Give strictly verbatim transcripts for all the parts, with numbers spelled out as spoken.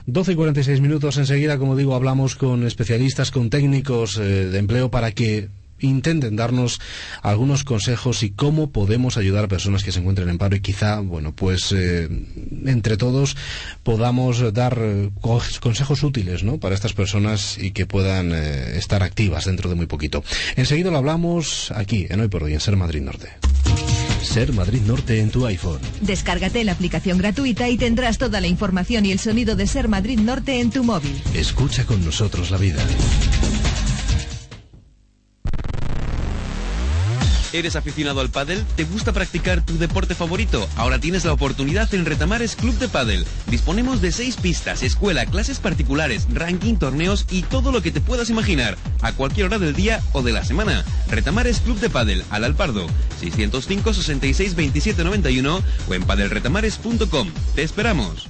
doce y cuarenta y seis minutos. Enseguida, como digo, hablamos con especialistas, con técnicos eh, de empleo para que intenten darnos algunos consejos y cómo podemos ayudar a personas que se encuentren en paro y quizá, bueno, pues eh, entre todos podamos dar eh, consejos útiles, ¿no?, para estas personas y que puedan eh, estar activas dentro de muy poquito. Enseguida lo hablamos aquí, en Hoy por Hoy, en Ser Madrid Norte. Ser Madrid Norte en tu iPhone. Descárgate la aplicación gratuita y tendrás toda la información y el sonido de Ser Madrid Norte en tu móvil. Escucha con nosotros la vida. ¿Eres aficionado al pádel? ¿Te gusta practicar tu deporte favorito? Ahora tienes la oportunidad en Retamares Club de Pádel. Disponemos de seis pistas, escuela, clases particulares, ranking, torneos y todo lo que te puedas imaginar, a cualquier hora del día o de la semana. Retamares Club de Pádel, al Alpardo, seiscientos cinco, sesenta y seis, veintisiete noventa y uno o en padelretamares punto com. ¡Te esperamos!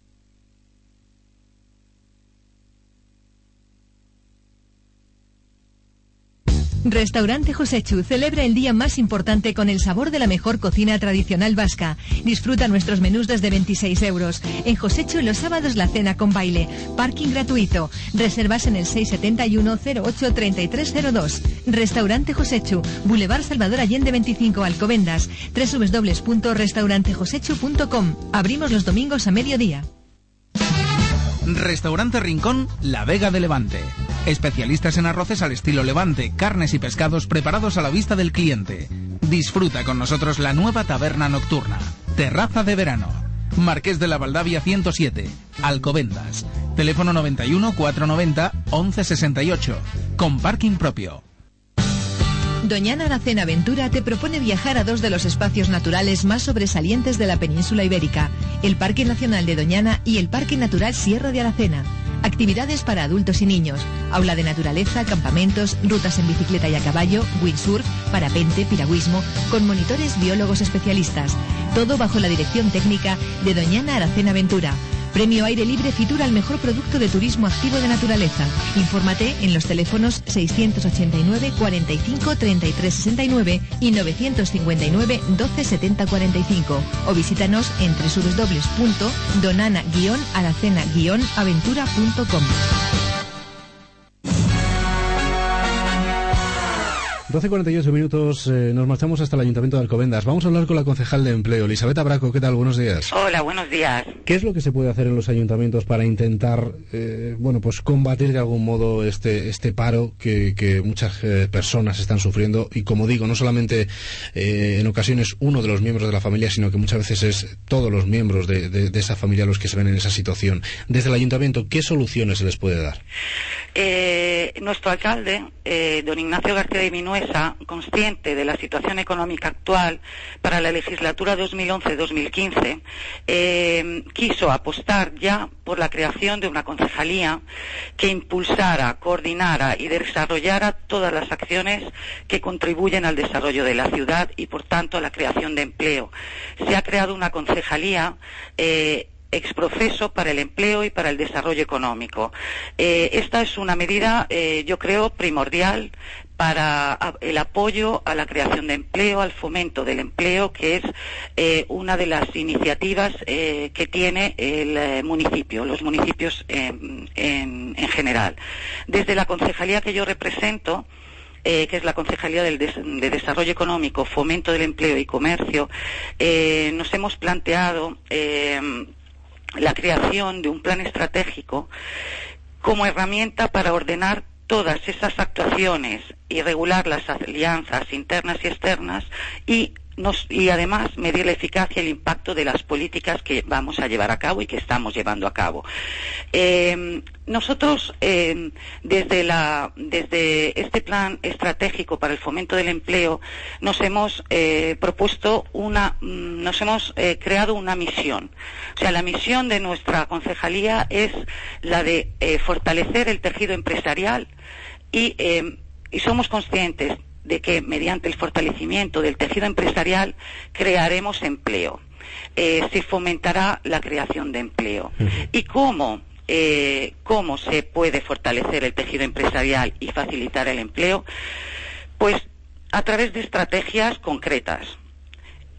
Restaurante Josechu celebra el día más importante con el sabor de la mejor cocina tradicional vasca. Disfruta nuestros menús desde veintiséis euros. En Josechu los sábados la cena con baile. Parking gratuito. Reservas en el seis siete uno, cero ocho, tres tres cero dos. Restaurante Josechu, Boulevard Salvador Allende veinticinco, Alcobendas. doble u doble u doble u punto restaurante josechu punto com. Abrimos los domingos a mediodía. Restaurante Rincón, La Vega de Levante. Especialistas en arroces al estilo Levante, carnes y pescados preparados a la vista del cliente. Disfruta con nosotros la nueva taberna nocturna. Terraza de verano. Marqués de la Valdavia ciento siete, Alcobendas. Teléfono noventa y uno, cuatrocientos noventa, once sesenta y ocho. Con parking propio. Doñana Aracena Aventura te propone viajar a dos de los espacios naturales más sobresalientes de la península ibérica, el Parque Nacional de Doñana y el Parque Natural Sierra de Aracena. Actividades para adultos y niños, aula de naturaleza, campamentos, rutas en bicicleta y a caballo, windsurf, parapente, piragüismo, con monitores biólogos especialistas. Todo bajo la dirección técnica de Doñana Aracena Aventura. Premio Aire Libre Fitur al mejor producto de turismo activo de naturaleza. Infórmate en los teléfonos seiscientos ochenta y nueve, cuarenta y cinco, treinta y tres sesenta y nueve y novecientos cincuenta y nueve, doce setenta cuarenta y cinco o visítanos en doble u doble u doble u punto donana guion aracena guion aventura punto com. doce y cuarenta y ocho minutos, eh, nos marchamos hasta el Ayuntamiento de Alcobendas. Vamos a hablar con la concejal de empleo, Elisabetta Braco. ¿Qué tal? Buenos días. Hola, buenos días. ¿Qué es lo que se puede hacer en los ayuntamientos para intentar, eh, bueno, pues combatir de algún modo este este paro que, que muchas eh, personas están sufriendo? Y como digo, no solamente eh, en ocasiones uno de los miembros de la familia, sino que muchas veces es todos los miembros de, de, de esa familia los que se ven en esa situación. Desde el ayuntamiento, ¿qué soluciones se les puede dar? Eh, nuestro alcalde, eh, don Ignacio García de Minuesa, consciente de la situación económica actual para la legislatura dos mil once dos mil quince, eh, quiso apostar ya por la creación de una concejalía que impulsara, coordinara y desarrollara todas las acciones que contribuyen al desarrollo de la ciudad y, por tanto, a la creación de empleo. Se ha creado una concejalía eh, exprofeso para el empleo y para el desarrollo económico. Eh, esta es una medida, eh, yo creo, primordial para el apoyo a la creación de empleo, al fomento del empleo, que es eh, una de las iniciativas eh, que tiene el eh, municipio, los municipios eh, en, en general. Desde la concejalía que yo represento, Eh, que es la Concejalía del Des- de Desarrollo Económico, Fomento del Empleo y Comercio, eh, nos hemos planteado eh, la creación de un plan estratégico como herramienta para ordenar todas esas actuaciones y regular las alianzas internas y externas y Nos, y además medir la eficacia y el impacto de las políticas que vamos a llevar a cabo y que estamos llevando a cabo. Eh, nosotros, eh, desde, la, desde este plan estratégico para el fomento del empleo, nos hemos eh, propuesto una, nos hemos eh, creado una misión. O sea, la misión de nuestra concejalía es la de eh, fortalecer el tejido empresarial y, eh, y somos conscientes de que mediante el fortalecimiento del tejido empresarial crearemos empleo, eh, se fomentará la creación de empleo. Uh-huh. ¿Y cómo, eh, cómo se puede fortalecer el tejido empresarial y facilitar el empleo? Pues a través de estrategias concretas.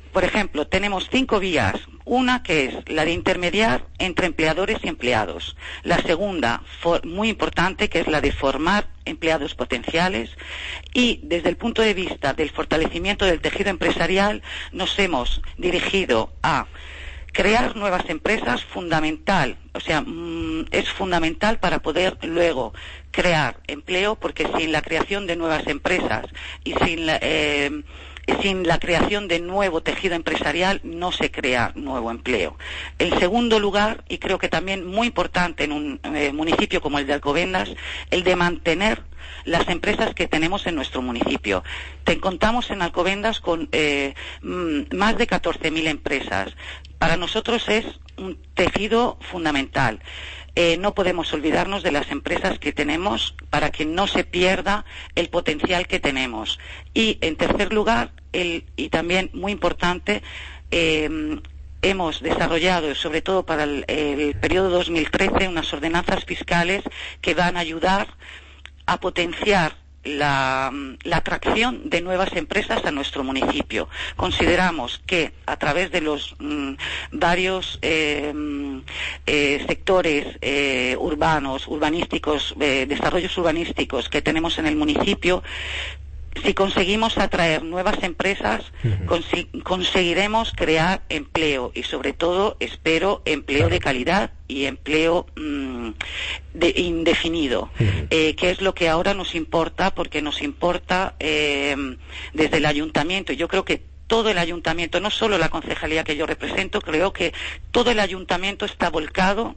por ejemplo, tenemos cinco vías. Una que es la de intermediar entre empleadores y empleados. La segunda, for, muy importante, que es la de formar empleados potenciales. Y desde el punto de vista del fortalecimiento del tejido empresarial, nos hemos dirigido a crear nuevas empresas, fundamental, o sea, mmm, es fundamental para poder luego crear empleo, porque sin la creación de nuevas empresas y sin la, eh, sin la creación de nuevo tejido empresarial no se crea nuevo empleo. En segundo lugar, y creo que también muy importante en un eh, municipio como el de Alcobendas, el de mantener las empresas que tenemos en nuestro municipio. Te contamos en Alcobendas con eh, más de catorce mil empresas. Para nosotros es un tejido fundamental. Eh, no podemos olvidarnos de las empresas que tenemos para que no se pierda el potencial que tenemos. Y, en tercer lugar, el, y también muy importante, eh, hemos desarrollado, sobre todo para el, el periodo dos mil trece, unas ordenanzas fiscales que van a ayudar a potenciar La, la atracción de nuevas empresas a nuestro municipio. Consideramos que a través de los mmm, varios eh, eh, sectores eh, urbanos, urbanísticos, eh, desarrollos urbanísticos que tenemos en el municipio, si conseguimos atraer nuevas empresas, uh-huh. consi- conseguiremos crear empleo y, sobre todo, espero, empleo claro. de calidad y empleo mmm, de indefinido, uh-huh. eh, que es lo que ahora nos importa, porque nos importa eh, desde el ayuntamiento. Yo creo que todo el ayuntamiento, no solo la concejalía que yo represento, creo que todo el ayuntamiento está volcado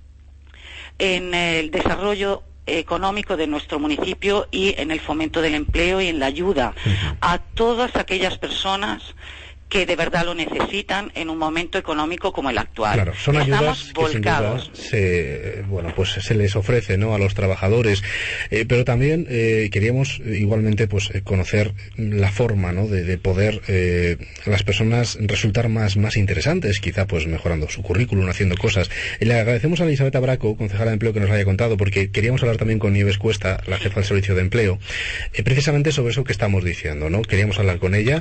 en el desarrollo económico de nuestro municipio y en el fomento del empleo y en la ayuda uh-huh. a todas aquellas personas que de verdad lo necesitan en un momento económico como el actual. Claro, son Estamos ayudas que volcados. sin duda se, bueno, pues se les ofrece, ¿no?, a los trabajadores, eh, pero también eh, queríamos igualmente pues conocer la forma, ¿no?, de, de poder eh, las personas resultar más más interesantes, quizá pues mejorando su currículum, haciendo cosas. Y le agradecemos a Elisabetta Braco, concejala de Empleo, que nos lo haya contado, porque queríamos hablar también con Nieves Cuesta, la jefa del Servicio de Empleo, eh, precisamente sobre eso que estamos diciendo, ¿no? Queríamos hablar con ella,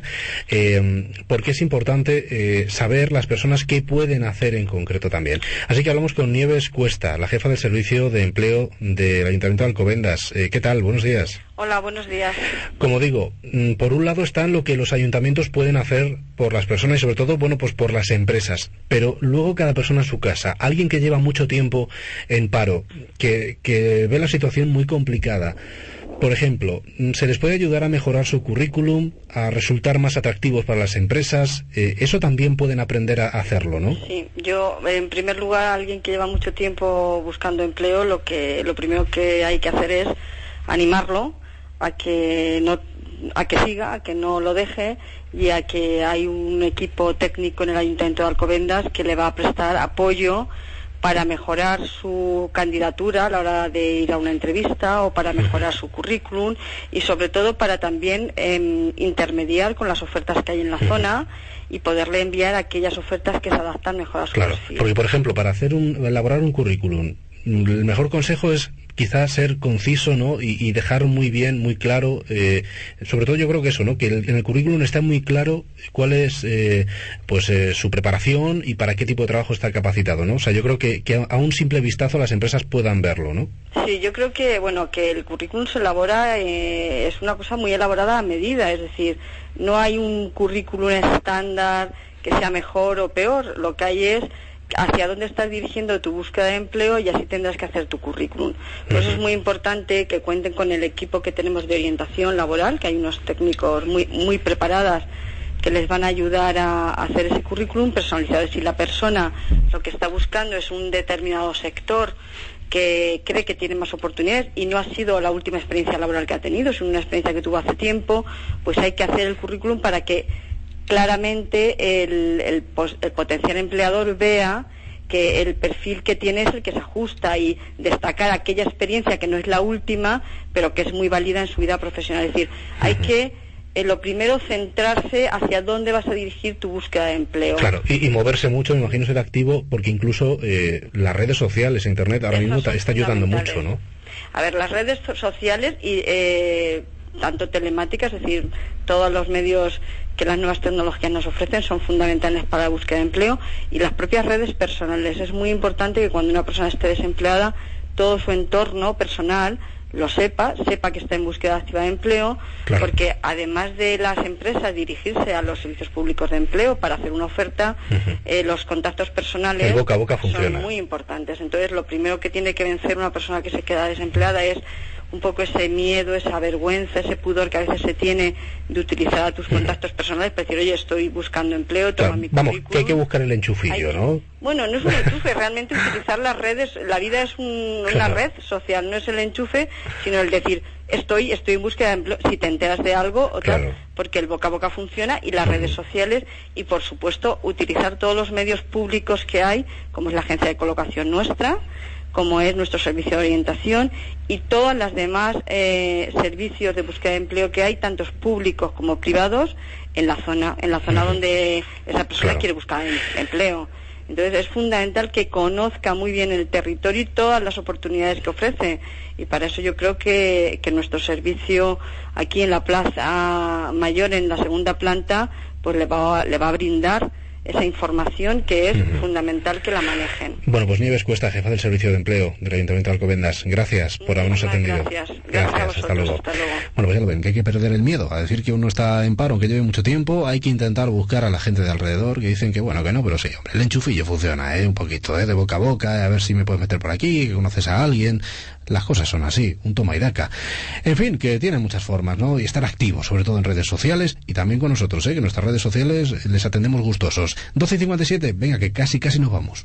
eh, porque es importante eh, saber las personas qué pueden hacer en concreto también. Así que hablamos con Nieves Cuesta, la jefa del Servicio de Empleo del Ayuntamiento de Alcobendas. Eh, ¿Qué tal? Buenos días. Hola, buenos días. Como digo, por un lado está lo que los ayuntamientos pueden hacer por las personas y sobre todo, bueno, pues por las empresas, pero luego cada persona en su casa. Alguien que lleva mucho tiempo en paro, que, que ve la situación muy complicada, por ejemplo, ¿se les puede ayudar a mejorar su currículum, a resultar más atractivos para las empresas? Eh, eso también pueden aprender a hacerlo, ¿no? Sí, yo, en primer lugar, alguien que lleva mucho tiempo buscando empleo, lo que lo primero que hay que hacer es animarlo a que no a que siga, a que no lo deje, y a que hay un equipo técnico en el Ayuntamiento de Alcobendas que le va a prestar apoyo para mejorar su candidatura a la hora de ir a una entrevista o para mejorar su currículum y sobre todo para también eh, intermediar con las ofertas que hay en la zona y poderle enviar aquellas ofertas que se adaptan mejor a su Claro, perfil. Porque por ejemplo, para hacer un, elaborar un currículum, el mejor consejo es quizás ser conciso, ¿no? Y, y dejar muy bien, muy claro, eh, sobre todo yo creo que eso, ¿no? Que el, en el currículum está muy claro cuál es eh, pues eh, su preparación y para qué tipo de trabajo está capacitado, ¿no? O sea, yo creo que, que a un simple vistazo las empresas puedan verlo, ¿no? Sí, yo creo que, bueno, que el currículum se elabora, eh, es una cosa muy elaborada a medida, es decir, no hay un currículum estándar que sea mejor o peor, lo que hay es hacia dónde estás dirigiendo tu búsqueda de empleo y así tendrás que hacer tu currículum. Por eso es muy importante que cuenten con el equipo que tenemos de orientación laboral, que hay unos técnicos muy muy preparadas que les van a ayudar a hacer ese currículum personalizado. Si la persona lo que está buscando es un determinado sector que cree que tiene más oportunidades y no ha sido la última experiencia laboral que ha tenido, es una experiencia que tuvo hace tiempo, pues hay que hacer el currículum para que claramente el, el, el potencial empleador vea que el perfil que tiene es el que se ajusta y destacar aquella experiencia que no es la última, pero que es muy válida en su vida profesional. Es decir, hay que, eh, lo primero, centrarse hacia dónde vas a dirigir tu búsqueda de empleo. Claro, y, y moverse mucho, me imagino ser activo, porque incluso eh, las redes sociales, Internet, ahora mismo está ayudando mucho, ¿no? A ver, las redes sociales y... Eh, tanto telemática, es decir, todos los medios que las nuevas tecnologías nos ofrecen son fundamentales para la búsqueda de empleo, y las propias redes personales. Es muy importante que cuando una persona esté desempleada, todo su entorno personal lo sepa, sepa que está en búsqueda activa de empleo, claro. Porque además de las empresas dirigirse a los servicios públicos de empleo para hacer una oferta, uh-huh. eh, los contactos personales el boca a boca funciona. Son muy importantes. Entonces, lo primero que tiene que vencer una persona que se queda desempleada es un poco ese miedo, esa vergüenza, ese pudor que a veces se tiene de utilizar a tus contactos personales para decir, oye, estoy buscando empleo, toma claro, mi vamos, currículum. Que hay que buscar el enchufillo, hay, ¿no? Bueno, no es un enchufe, realmente utilizar las redes, la vida es un, una red social, no es el enchufe, sino el decir, estoy estoy en búsqueda de empleo, si te enteras de algo, o tal, claro. Porque el boca a boca funciona, y las uh-huh. redes sociales, y por supuesto, utilizar todos los medios públicos que hay, como es la agencia de colocación nuestra, como es nuestro servicio de orientación y todas las demás eh, servicios de búsqueda de empleo que hay, tantos públicos como privados, en la zona, en la zona donde esa persona claro. quiere buscar empleo. Entonces es fundamental que conozca muy bien el territorio y todas las oportunidades que ofrece, y para eso yo creo que, que nuestro servicio aquí en la Plaza Mayor, en la segunda planta, pues le va, le va a brindar esa información que es uh-huh. fundamental que la manejen. Bueno, pues Nieves Cuesta, jefa del Servicio de Empleo del Ayuntamiento de Alcobendas, gracias por habernos atendido. Gracias, gracias, gracias a vosotros, hasta luego. hasta luego. Bueno, pues ya lo ven, que hay que perder el miedo a decir que uno está en paro, aunque lleve mucho tiempo. Hay que intentar buscar a la gente de alrededor que dicen que bueno, que no, pero sí, hombre, el enchufillo funciona, ¿eh? Un poquito, ¿eh? De boca a boca, ¿eh? A ver si me puedes meter por aquí, que conoces a alguien. Las cosas son así, un toma y daca. En fin, que tiene muchas formas, ¿no? Y estar activos, sobre todo en redes sociales, y también con nosotros, ¿eh? Que en nuestras redes sociales les atendemos gustosos. doce y cincuenta y siete, venga, que casi, casi nos vamos.